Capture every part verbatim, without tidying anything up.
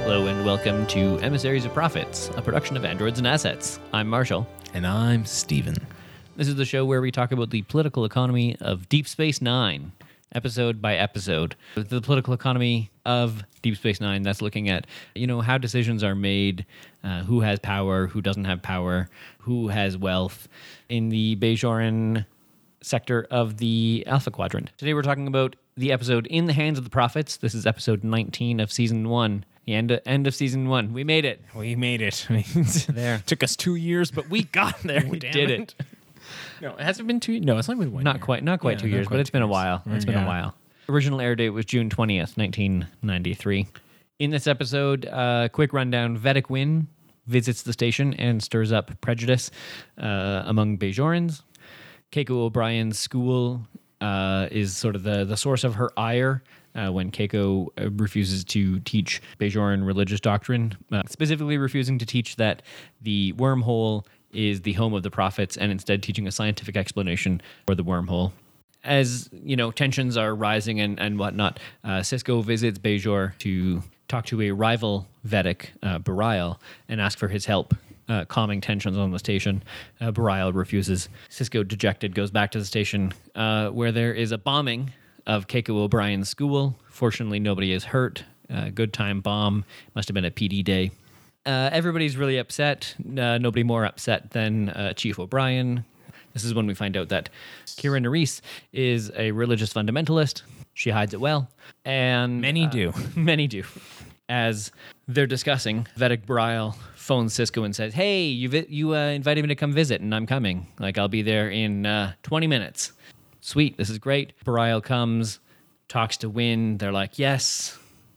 Hello and welcome to Emissaries of Profits, a production of Androids and Assets. I'm Marshall. And I'm Steven. This is the show where we talk about the political economy of Deep Space Nine, episode by episode. The political economy of Deep Space Nine, that's looking at, you know, how decisions are made, uh, who has power, who doesn't have power, who has wealth in the Bajoran sector of the Alpha Quadrant. Today we're talking about the episode In the Hands of the Prophets. This is episode nineteen of season one. The end of, end of season one. We made it. We made it. There. Took us two years, but we got there. We damn did it. it. No, it hasn't been two. No, it's only been one. Not year. quite, not quite Yeah, two not years, quite but it's two been a years. while. It's been Yeah. a while. Original air date was June twentieth, nineteen ninety-three. In this episode, uh, quick rundown: Vedic Wynn visits the station and stirs up prejudice uh, among Bajorans. Keiko O'Brien's school uh, is sort of the, the source of her ire uh, when Keiko uh, refuses to teach Bajoran religious doctrine, uh, specifically refusing to teach that the wormhole is the home of the prophets and instead teaching a scientific explanation for the wormhole. As, you know, tensions are rising and, and whatnot, uh, Sisko visits Bajor to talk to a rival Vedic, uh, Bareil, and ask for his help uh, calming tensions on the station. Uh, Bareil refuses. Sisko, dejected, goes back to the station uh, where there is a bombing of Keiko O'Brien's school. Fortunately, nobody is hurt. Uh, good time bomb. Must have been a P D day. Uh, everybody's really upset. Uh, nobody more upset than uh, Chief O'Brien. This is when we find out that Kira Nerys is a religious fundamentalist. She hides it well. And Many uh, do. Many do. As they're discussing, Vedic Bareil phones Sisko and says, hey, you vi- you uh, invited me to come visit, and I'm coming. Like, I'll be there in uh, twenty minutes. Sweet, this is great. Bareil comes, talks to Wynn. They're like, yes,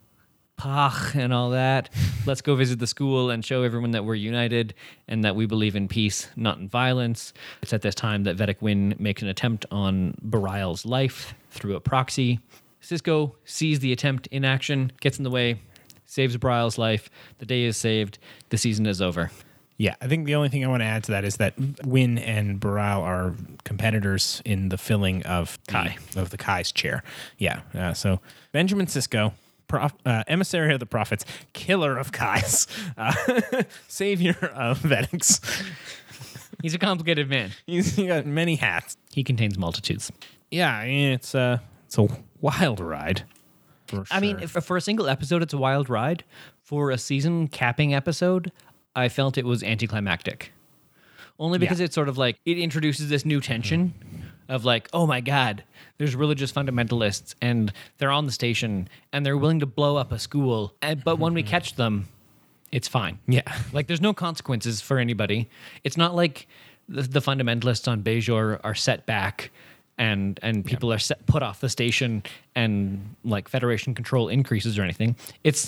Pach and all that. Let's go visit the school and show everyone that we're united and that we believe in peace, not in violence. It's at this time that Vedic Wynn makes an attempt on Bareil's life through a proxy. Sisko sees the attempt in action, gets in the way, saves Bareil's life. The day is saved. The season is over. Yeah, I think the only thing I want to add to that is that Wynn and Bareil are competitors in the filling of Kai. the, of the Kai's chair. Yeah, uh, so Benjamin Sisko, prof, uh, emissary of the prophets, killer of Kais, uh, savior of Vedics. He's a complicated man. He's he got many hats. He contains multitudes. Yeah, I mean, it's a it's a wild ride. For I mean, sure. if, for a single episode, it's a wild ride. For a season capping episode, I felt it was anticlimactic. Only because Yeah. it's sort of like, it introduces this new tension of like, oh my God, there's religious fundamentalists and they're on the station and they're willing to blow up a school. And, but when we catch them, it's fine. yeah. Like, there's no consequences for anybody. It's not like the, the fundamentalists on Bajor are set back and and people are set, put off the station and like Federation control increases or anything. It's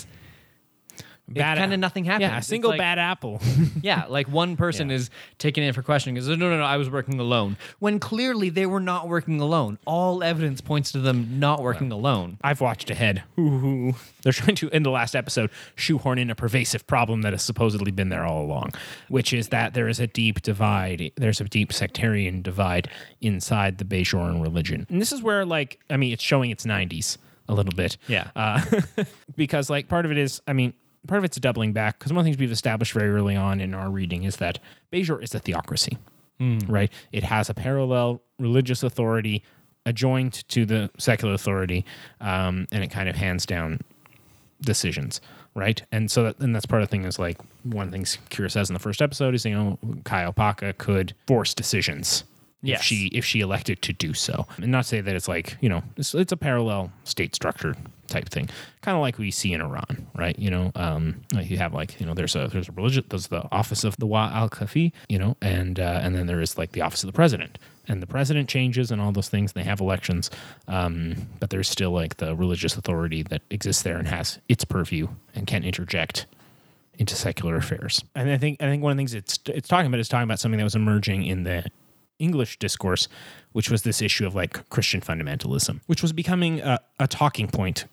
Bad- kind of nothing happens. Yeah, a It's single like- bad apple. Yeah, like one person Yeah. is taken in for questioning and says, no, no, no, I was working alone. When clearly they were not working alone. All evidence points to them not working alone. I've watched ahead. Ooh. They're trying to, in the last episode, shoehorn in a pervasive problem that has supposedly been there all along, which is that there is a deep divide. There's a deep sectarian divide inside the Bajoran religion. And this is where, like, I mean, it's showing its nineties a little bit. Yeah. Uh, because, like, part of it is, I mean, part of it's doubling back, because one of the things we've established very early on in our reading is that Bajor is a theocracy, right? It has a parallel religious authority adjoined to the secular authority, um, and it kind of hands down decisions, right? And so that, and that's part of the thing is, like, one of the things Kira says in the first episode is, you know, Kai Opaka could force decisions Yes. if she if she elected to do so. And not to say that it's like, you know, it's, it's a parallel state structure type thing, kind of like we see in Iran, right? You know, um, like you have like, you know, there's a there's a religion, there's the office of the Wa al Kafi, you know, and uh, and then there is like the office of the president, and the president changes and all those things. They have elections, um, but there's still like the religious authority that exists there and has its purview and can interject into secular affairs. And I think I think one of the things it's it's talking about is talking about something that was emerging in the English discourse, which was this issue of like Christian fundamentalism, which was becoming a, a talking point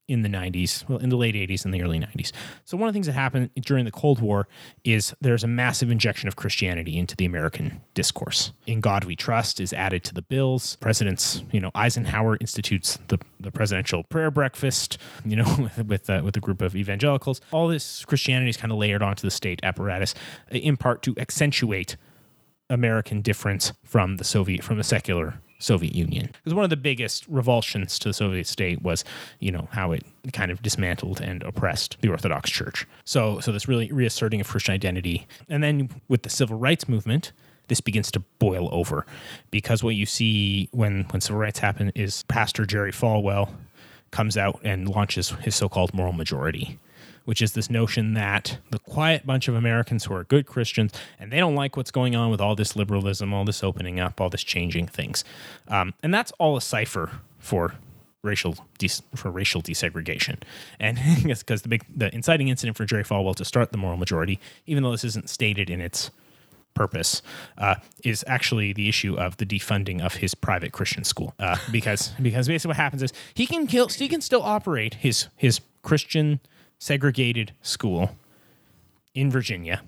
in the nineties, well, in the late eighties and the early nineties. So one of the things that happened during the Cold War is there's a massive injection of Christianity into the American discourse. In God We Trust is added to the bills. Presidents, you know, Eisenhower institutes the, the presidential prayer breakfast, you know, with with, uh, with a group of evangelicals. All this Christianity is kind of layered onto the state apparatus, in part to accentuate American difference from the Soviet, from the secular Soviet Union. Because one of the biggest revulsions to the Soviet state was, you know, how it kind of dismantled and oppressed the Orthodox Church. So, so this really reasserting of Christian identity. And then with the civil rights movement, this begins to boil over, because what you see when, when civil rights happen is Pastor Jerry Falwell comes out and launches his so-called moral majority, which is this notion that the quiet bunch of Americans who are good Christians, and they don't like what's going on with all this liberalism, all this opening up, all this changing things. Um, and that's all a cipher for racial des- for racial desegregation. And because the big the inciting incident for Jerry Falwell to start the moral majority, even though this isn't stated in its purpose, uh, is actually the issue of the defunding of his private Christian school. Uh, because because basically what happens is he can kill, he can still operate his his Christian segregated school in Virginia.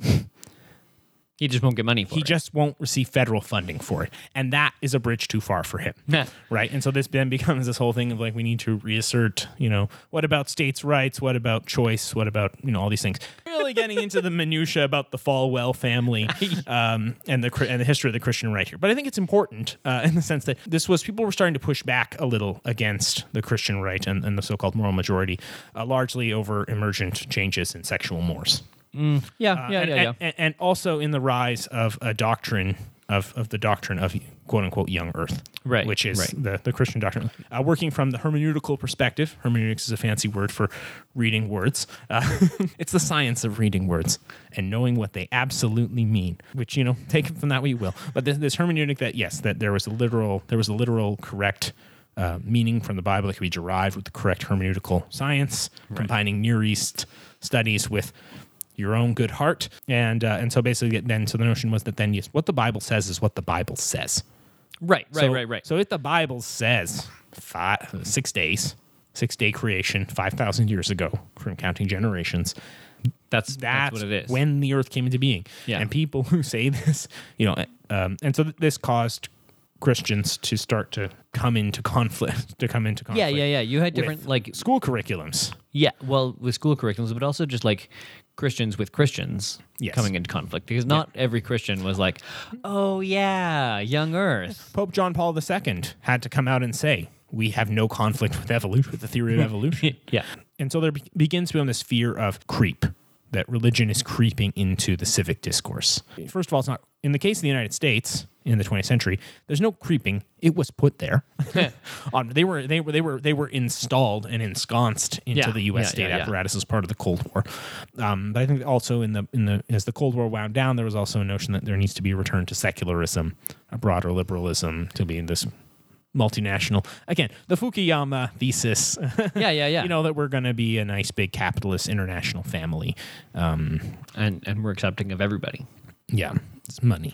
He just won't get money for he it. He just won't receive federal funding for it. And that is a bridge too far for him. Right? And so this then becomes this whole thing of like, we need to reassert, you know, what about states' rights? What about choice? What about, you know, all these things? Really getting into the minutia about the Falwell family um, and the and the history of the Christian right here. But I think it's important uh, in the sense that this was, people were starting to push back a little against the Christian right and, and the so-called moral majority, uh, largely over emergent changes in sexual mores. Mm, yeah, Uh, yeah, and, yeah, yeah. And, and also in the rise of a doctrine of, of the doctrine of quote unquote young earth, Right, which is right. the, the Christian doctrine. Uh, working from the hermeneutical perspective, hermeneutics is a fancy word for reading words. Uh, it's the science of reading words and knowing what they absolutely mean, which, you know, take it from that what you will. But this, this hermeneutic that, yes, that there was a literal, there was a literal correct uh, meaning from the Bible that could be derived with the correct hermeneutical science, right. combining Near East studies with your own good heart. And uh, and so basically then, so the notion was that then, yes, what the Bible says is what the Bible says. Right, right, so, right, right. So if the Bible says five, six days, six day creation, five thousand years ago from counting generations, that's, that's, that's what it is. when the earth came into being. Yeah. And people who say this, you know, um, and so this caused Christians to start to come into conflict, to come into conflict. Yeah, yeah, yeah. You had different, like, school curriculums. Yeah, well, with school curriculums, but also just like Christians with Christians yes. coming into conflict, because not yeah. every Christian was like, oh yeah, young earth. Pope John Paul the Second had to come out and say, we have no conflict with evolution, with the theory of evolution. Yeah. And so there be- begins to become this fear of creep, that religion is creeping into the civic discourse. First of all, it's not, in the case of the United States in the twentieth century, there's no creeping. It was put there. um, they were they were they were they were installed and ensconced into yeah, the U S yeah, state yeah, apparatus yeah. as part of the Cold War. Um, but I think also in the in the as the Cold War wound down, there was also a notion that there needs to be a return to secularism, a broader liberalism, to be in this multinational, again, the Fukuyama thesis. yeah, yeah, yeah. You know, that we're going to be a nice big capitalist international family. Um, and and we're accepting of everybody. Yeah, it's money.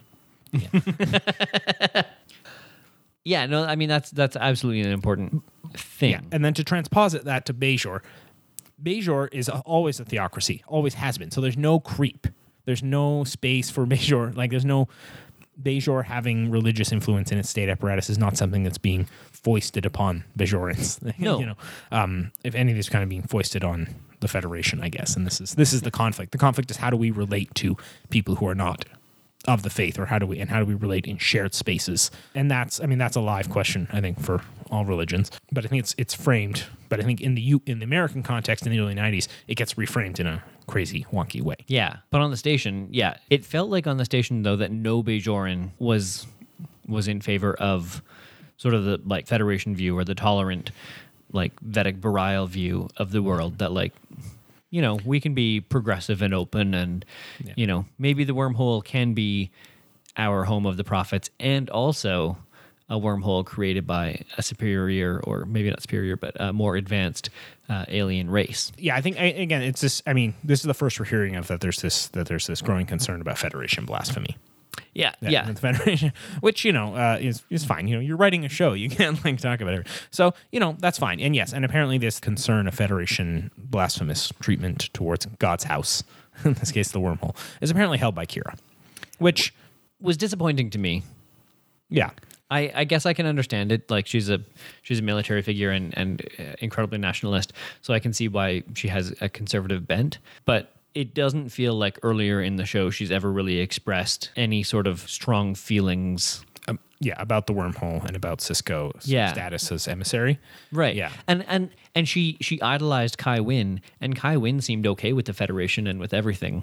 Yeah. yeah, no, I mean, that's that's absolutely an important thing. Yeah. And then to transposit that to Bajor, Bajor is always a theocracy, always has been. So there's no creep. There's no space for Bajor. Like, there's no... Bajor having religious influence in its state apparatus is not something that's being foisted upon Bajorans. No. you know, um, if any of these kind of being foisted on the Federation, I guess. And this is this is the conflict. The conflict is, how do we relate to people who are not of the faith, or how do we and how do we relate in shared spaces? And that's, I mean, that's a live question, I think, for all religions. But I think it's it's framed. But I think in the U, in the American context in the early nineties, it gets reframed in a crazy, wonky way. Yeah, but on the station, yeah, it felt like on the station though that no Bajoran was was in favor of sort of the like Federation view, or the tolerant, like Vedic Bareil view of the world, that like, you know, we can be progressive and open, and yeah. you know, maybe the wormhole can be our home of the prophets, and also a wormhole created by a superior, or maybe not superior, but a more advanced uh, alien race. Yeah, I think I, again, it's this. I mean, this is the first we're hearing of that. There's this that there's this growing concern about Federation blasphemy. Yeah, that- yeah. the Federation, which you know uh, is is fine. You know, you're writing a show, you can't like talk about it. So you know that's fine. And yes, and apparently this concern of Federation blasphemous treatment towards God's house, in this case the wormhole, is apparently held by Kira, which Was disappointing to me. yeah. I, I guess I can understand it. Like she's a she's a military figure and and uh, incredibly nationalist, so I can see why she has a conservative bent. But it doesn't feel like earlier in the show she's ever really expressed any sort of strong feelings. Um, yeah, about the wormhole and about Cisco's Yeah. status as emissary. Right. Yeah. And and and she she idolized Kai Wynn, and Kai Wynn seemed okay with the Federation and with everything.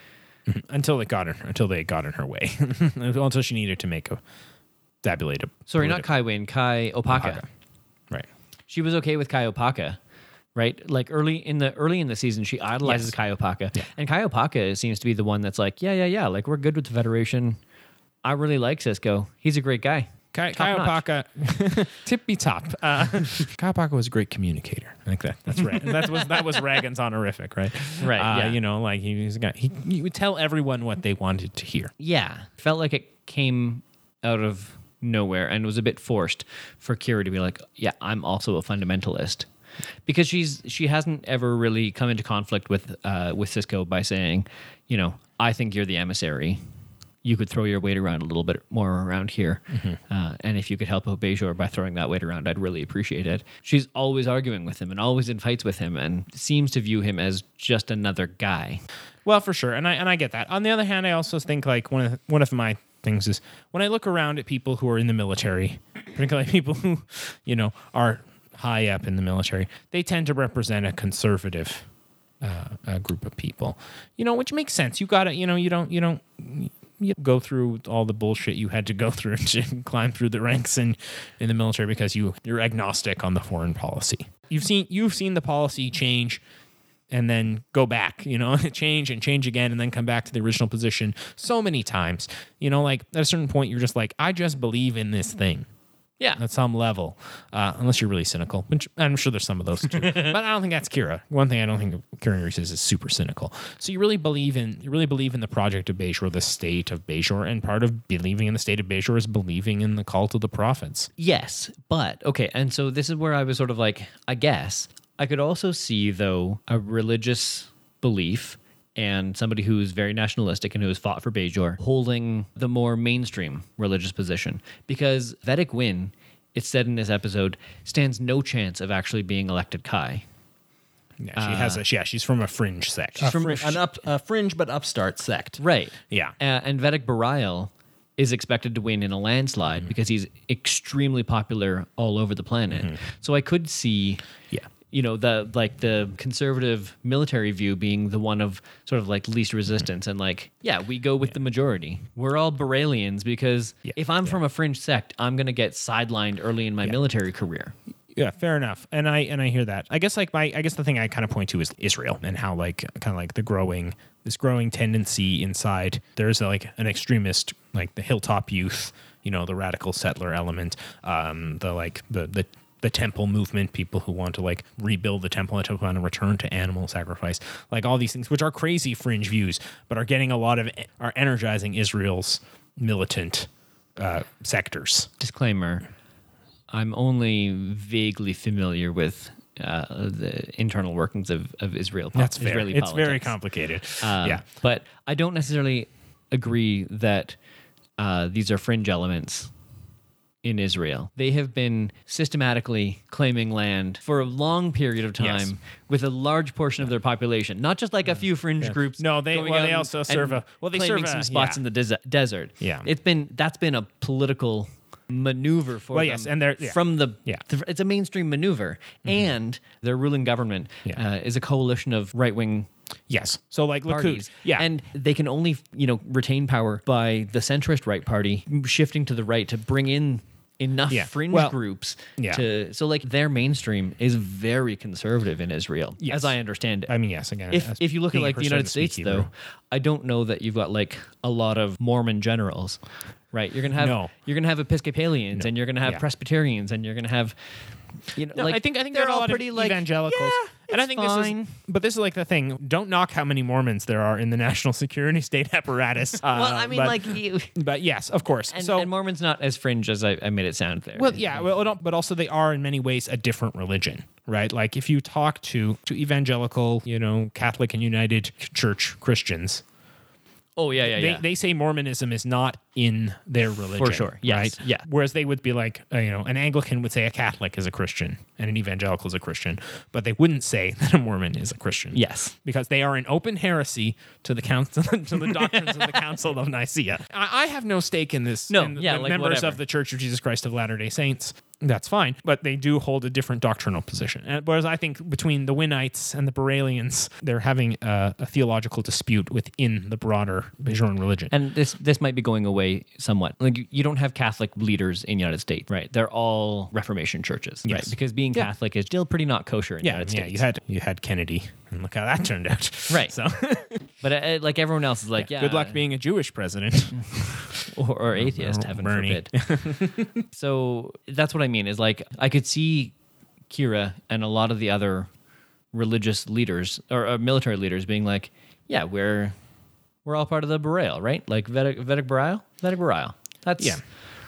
Until it got in, until they got in her way, until she needed to make a tabulate a Sorry, not politi- Kai Wynn, Kai Opaka. Opaka. Right. She was okay with Kai Opaka, right? Like early in the early in the season, she idolizes Yes. Kai Opaka, Yeah. and Kai Opaka seems to be the one that's like, yeah, yeah, yeah, like we're good with the Federation. I really like Cisco. He's a great guy. Kai, Top Kai notch. Opaka, tippy top. Uh, Kai Opaka was a great communicator. I think that that's right. that was that was Ragan's honorific, right? Right, Uh, yeah. You know, like he was a guy. He, he would tell everyone what they wanted to hear. Yeah, felt like it came out of nowhere and was a bit forced for Kira to be like, yeah, I'm also a fundamentalist. Because she's she hasn't ever really come into conflict with uh, with Cisco by saying, you know, I think you're the emissary. You could throw your weight around a little bit more around here. Uh, and if you could help out Bajor by throwing that weight around, I'd really appreciate it. She's always arguing with him and always in fights with him and seems to view him as just another guy. Well, for sure, and I and I get that. On the other hand, I also think like one of one of my things is when I look around at people who are in the military, particularly people who, you know, are high up in the military, they tend to represent a conservative uh, a group of people, you know, which makes sense. You got to, you know, you don't, you don't. You go through all the bullshit you had to go through to climb through the ranks in, in the military because you you're agnostic on the foreign policy. You've seen you've seen the policy change and then go back, you know, change and change again and then come back to the original position so many times. You know, like at a certain point you're just like, I just believe in this thing. Yeah. At some level, uh, unless you're really cynical, which I'm sure there's some of those too. But I don't think that's Kira. One thing I don't think Kira Reese is is super cynical. So you really believe in you really believe in the project of Bajor, the state of Bajor, and part of believing in the state of Bajor is believing in the cult of the prophets. Yes, but okay, and so this is where I was sort of like, I guess I could also see though a religious belief and somebody who's very nationalistic and who has fought for Bajor holding the more mainstream religious position, because Vedic Wynn, it's said in this episode, stands no chance of actually being elected Kai. Yeah, she has a yeah. She's from a fringe sect. A fri- an up, a fringe but upstart sect. Right. Yeah. Uh, and Vedic Burial is expected to win in a landslide Mm-hmm. because he's extremely popular all over the planet. So I could see, Yeah. you know, the like the conservative military view being the one of sort of like least resistance and like, yeah, we go with the majority. We're all Boralians because Yeah. if I'm from a fringe sect, I'm going to get sidelined early in my military career. Yeah, fair enough. And I and I hear that. I guess like my I guess the thing I kind of point to is Israel and how like kind of like the growing this growing tendency inside. There's like an extremist like the hilltop youth, you know, the radical settler element, um, the like the the the temple movement, people who want to like rebuild the temple and want to return to animal sacrifice, like all these things, which are crazy fringe views, but are getting a lot of are energizing Israel's militant uh, sectors. Disclaimer, I'm only vaguely familiar with uh, the internal workings of, of Israel. po- That's fair. Israeli It's very politics. complicated. Um, yeah. But I don't necessarily agree that uh, these are fringe elements in Israel. They have been systematically claiming land for a long period of time Yes. with a large portion of their population, not just like a few fringe groups. No, they- going well, out they and- also serve and a- well, they claiming serve some a- spots yeah. in the des- desert. Yeah. It's been that's been a political maneuver for Well, them yes, and they're- yeah. from the Yeah. th- it's a mainstream maneuver, and their ruling government Yeah. uh, is a coalition of right wing Yes. So like Likud, parties. yeah, And they can only, you know, retain power by the centrist right party shifting to the right to bring in enough Yeah. fringe Well, groups yeah. to so like their mainstream is very conservative in Israel, Yes. as I understand it. I mean, yes, again. if as if you look at being a like the person United that speaks States Hebrew. though, I don't know that you've got like a lot of Mormon generals. Right, you're gonna have No. you're gonna have Episcopalians, and you're gonna have Yeah. Presbyterians, and you're gonna have, you know, No, like I think I think they're there are a all lot pretty of like evangelicals. And I think this fine. is, but this is like the thing. Don't knock how many Mormons there are in the national security state apparatus. Uh, Well, I mean, but, like, you, but yes, of course. and, so, and Mormon's not as fringe as I, I made it sound there. well, yeah, well, no, but also they are in many ways a different religion, right? Like if you talk to to evangelical, you know, Catholic and United Church Christians, oh yeah, yeah, they, yeah. they say Mormonism is not in their religion. For sure, yes, right? yeah. Whereas they would be like, uh, you know, an Anglican would say a Catholic is a Christian and an evangelical is a Christian, but they wouldn't say that a Mormon is a Christian. Yes. Because they are an open heresy to the council, to the doctrines of the Council of Nicaea. I, I have no stake in this. No, in the, yeah, the like, members whatever. of the Church of Jesus Christ of Latter-day Saints. That's fine, but they do hold a different doctrinal position. And whereas I think between the Winnites and the Borelians, they're having a, a theological dispute within the broader Bajoran religion. And this this might be going away somewhat. Like you- you don't have Catholic leaders in the United States, right? They're all Reformation churches, right? Yes. Because being Yeah. Catholic is still pretty not kosher in the yeah, United yeah, States. you had you had Kennedy, and look how that turned out. Right. So, But uh, like everyone else is like, yeah, good luck being a Jewish president. or, or atheist, or heaven Bernie. forbid. So that's what I mean. Is like I could see Kira and a lot of the other religious leaders or, or military leaders being like, yeah, we're we're all part of the Boreal, right? Like Vedic Vedic Boreal, Vedic Boreal. That's Yeah.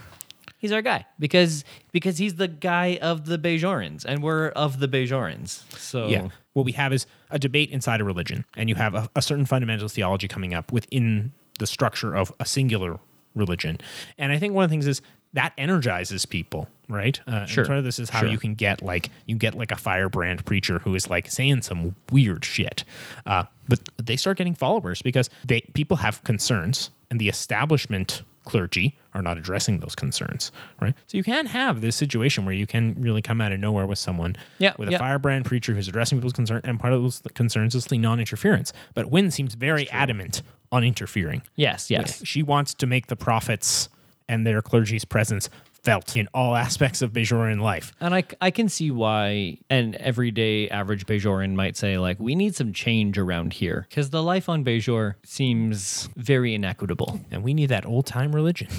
He's our guy because because he's the guy of the Bajorans and we're of the Bajorans. So Yeah. What we have is a debate inside a religion, and you have a, a certain fundamental theology coming up within the structure of a singular religion. And I think one of the things is that energizes people, right? Uh, and Sure. part of this is how Sure. you can get like you get like a firebrand preacher who is like saying some weird shit, uh, but they start getting followers because they people have concerns, and the establishment clergy are not addressing those concerns, right? So you can have this situation where you can really come out of nowhere with someone Yeah, with a yeah. firebrand preacher who's addressing people's concerns, and part of those concerns is the non-interference. But Wynne seems very adamant on interfering. yes, yes. She wants to make the prophets and their clergy's presence felt in all aspects of Bajoran life. And I, I can see why an everyday average Bajoran might say, like, we need some change around here because the life on Bajor seems very inequitable. And we need that old-time religion.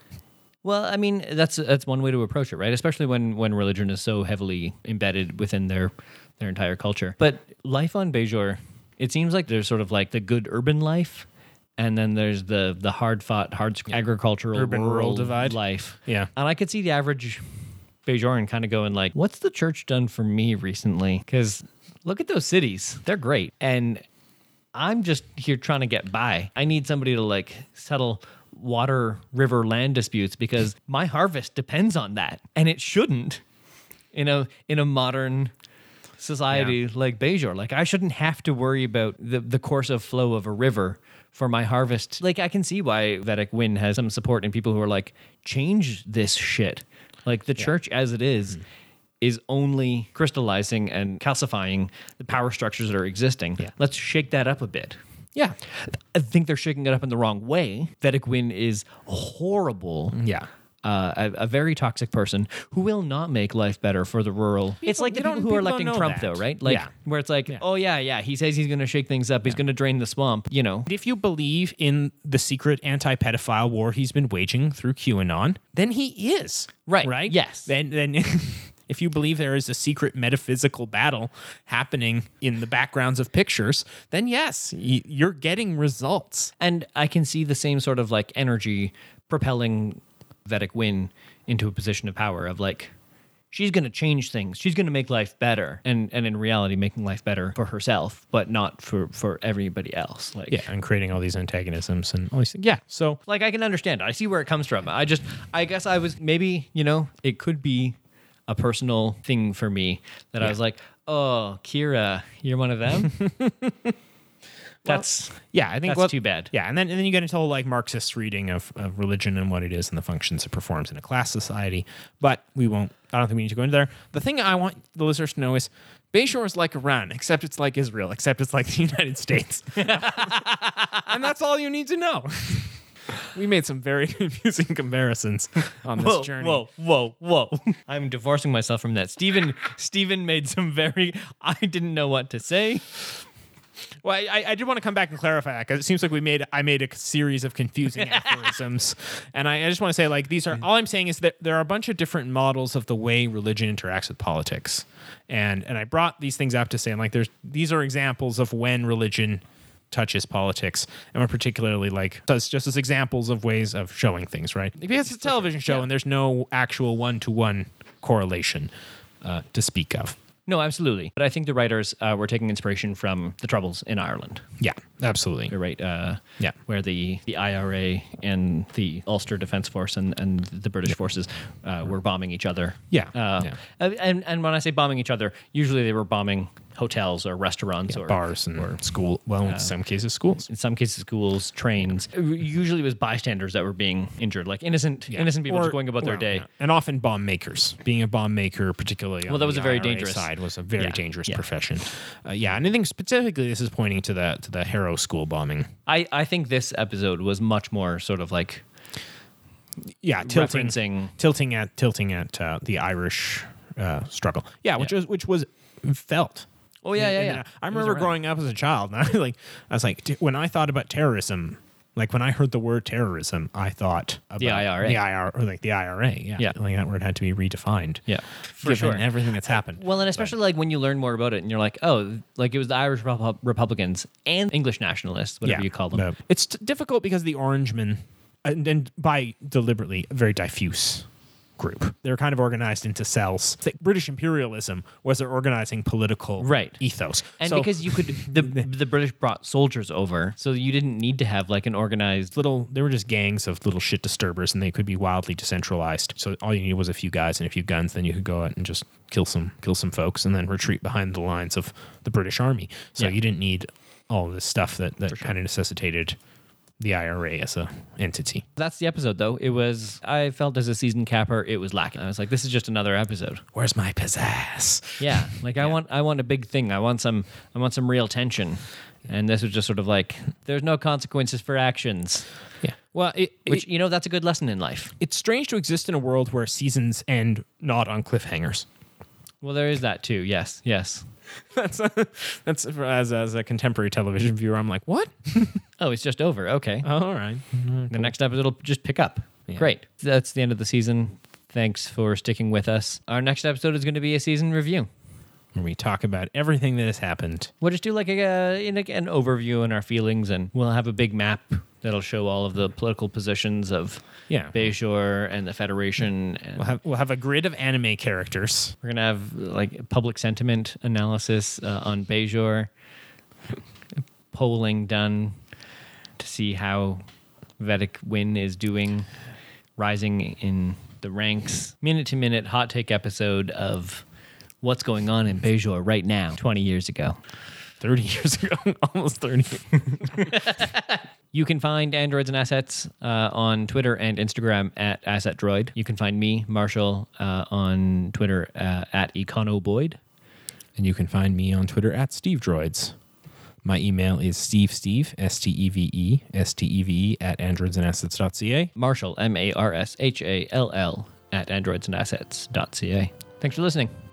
Well, I mean, that's that's one way to approach it, right? Especially when, when religion is so heavily embedded within their their entire culture. But life on Bajor, it seems like there's sort of like the good urban life, and then there's the the hard fought, hard agricultural Urban-rural rural divide. life. Yeah. And I could see the average Bajoran kind of going like, what's the church done for me recently? Because look at those cities. They're great. And I'm just here trying to get by. I need somebody to like settle water, river, land disputes because my harvest depends on that. And it shouldn't in a in a modern society like Bajor. Like I shouldn't have to worry about the, the course of flow of a river for my harvest. Like I can see why Vedic Wynn has some support in people who are like, change this shit. Like the church as it is, Mm-hmm. is only crystallizing and calcifying the power structures that are existing. Yeah. Let's shake that up a bit. Yeah. I think they're shaking it up in the wrong way. Vedic Wynn is horrible. Yeah. Uh, a, a very toxic person who will not make life better for the rural. it's like the you people don't- who are people don't electing know Trump, that. though, right? Like, Yeah. where it's like, Yeah. oh yeah, yeah, he says he's going to shake things up. He's going to drain the swamp. You know, If you believe in the secret anti-pedophile war he's been waging through QAnon, then he is. Right. Right? Yes. Then then if you believe there is a secret metaphysical battle happening in the backgrounds of pictures, then yes, y- you're getting results. and I can see the same sort of like energy propelling Vedic Wynn into a position of power of like, she's going to change things. She's going to make life better. And and in reality, making life better for herself, but not for, for everybody else. Like, Yeah, and creating all these antagonisms and all these things. Yeah, so like I can understand it. I see where it comes from. I just, I guess I was maybe, you know, it could be a personal thing for me that I was like, oh, Kira, you're one of them. That's yeah, I think That's what- too bad. Yeah, and then and then you get into whole like Marxist reading of, of religion and what it is and the functions it performs in a class society. But we won't. I don't think we need to go into there. The thing I want the listeners to know is Bajor is like Iran, except it's like Israel, except it's like the United States, and that's all you need to know. We made some very confusing comparisons on this whoa, journey. whoa, whoa, whoa. I'm divorcing myself from that. Stephen, Stephen made some very, I didn't know what to say. Well, I, I did want to come back and clarify that because it seems like we made I made a series of confusing aphorisms, and I, I just want to say like these are all I'm saying is that there are a bunch of different models of the way religion interacts with politics, and and I brought these things up to say like there's these are examples of when religion touches politics, and we're particularly like does just as examples of ways of showing things, right? Because it's a television show and there's no actual one to one correlation uh, to speak of. No, absolutely. But I think the writers uh, were taking inspiration from the Troubles in Ireland. Yeah, absolutely. You're right. Uh, Yeah. Where the, the I R A and the Ulster Defence Force and, and the British forces uh, were bombing each other. Yeah, Uh, yeah. And, and when I say bombing each other, usually they were bombing hotels or restaurants or Bars and or school. Well, in some cases, schools. in some cases schools, trains. Usually it was bystanders that were being injured, like innocent innocent people Or- just going about their well, day. yeah. And often bomb makers. Being a bomb maker, particularly on Well, that was the a very I R A dangerous- side, was a very Yeah, dangerous yeah. profession. Uh, yeah, and I think specifically this is pointing to the to the Harrow school bombing. I, I think this episode was much more sort of like Yeah, tilting referencing. tilting at tilting at uh, the Irish uh, struggle. Yeah, which Yeah. was which was felt. Oh yeah, yeah, And, yeah. uh, I remember growing up as a child, and I like I was like, t- when I thought about terrorism, like when I heard the word terrorism, I thought about The I R A. the I R, or like the I R A. Yeah, Yeah. like that word had to be redefined. Yeah, for given sure. everything that's happened. Well, and especially like when you learn more about it, and you're like, oh, like it was the Irish Repu- Republicans and English nationalists, whatever you call them. No. It's t- difficult because the Orangemen, and, and by deliberately a very diffuse group, they're kind of organized into cells. It's like British imperialism was their organizing political Right. ethos. And So because you could, the the British brought soldiers over, so you didn't need to have like an organized. little, they were just gangs of little shit disturbers, and they could be wildly decentralized. So all you needed was a few guys and a few guns, then you could go out and just kill some kill some folks, and then retreat behind the lines of the British Army. So Yeah. you didn't need all this stuff that that kind of necessitated the I R A as a entity. That's the episode, though. It was. I felt as a season capper, it was lacking. I was like, this is just another episode. Where's my pizzazz? Yeah, like I want, I want a big thing. I want some, I want some real tension. And this was just sort of like, there's no consequences for actions. Yeah. Well, it, Which it, you know, that's a good lesson in life. it's strange to exist in a world where seasons end not on cliffhangers. Well, there is that too. Yes, yes. That's that's as as a contemporary television viewer, I'm like, what? Oh, it's just over. Okay. Oh, all right. The next episode will just pick up. Great. That's the end of the season. Thanks for sticking with us. Our next episode is going to be a season review. Where we talk about everything that has happened. We'll just do like a, uh, in a an overview and our feelings, and we'll have a big map that'll show all of the political positions of Yeah. Bajor and the Federation. And We'll have we'll have a grid of anime characters. we're gonna have like public sentiment analysis uh, on Bajor, polling done to see how Vedic Win is doing, rising in the ranks. Minute to minute hot take episode of what's going on in Bajor right now, twenty years ago. thirty years ago, almost thirty. You can find Androids and Assets uh, on Twitter and Instagram at AssetDroid. You can find me, Marshall, uh, on Twitter uh, at EconoBoyd. And you can find me on Twitter at SteveDroids. My email is stevesteve, S T E V E, S T E V E, at androidsandassets.ca. Marshall, M A R S H A L L, at androidsandassets.ca. Thanks for listening.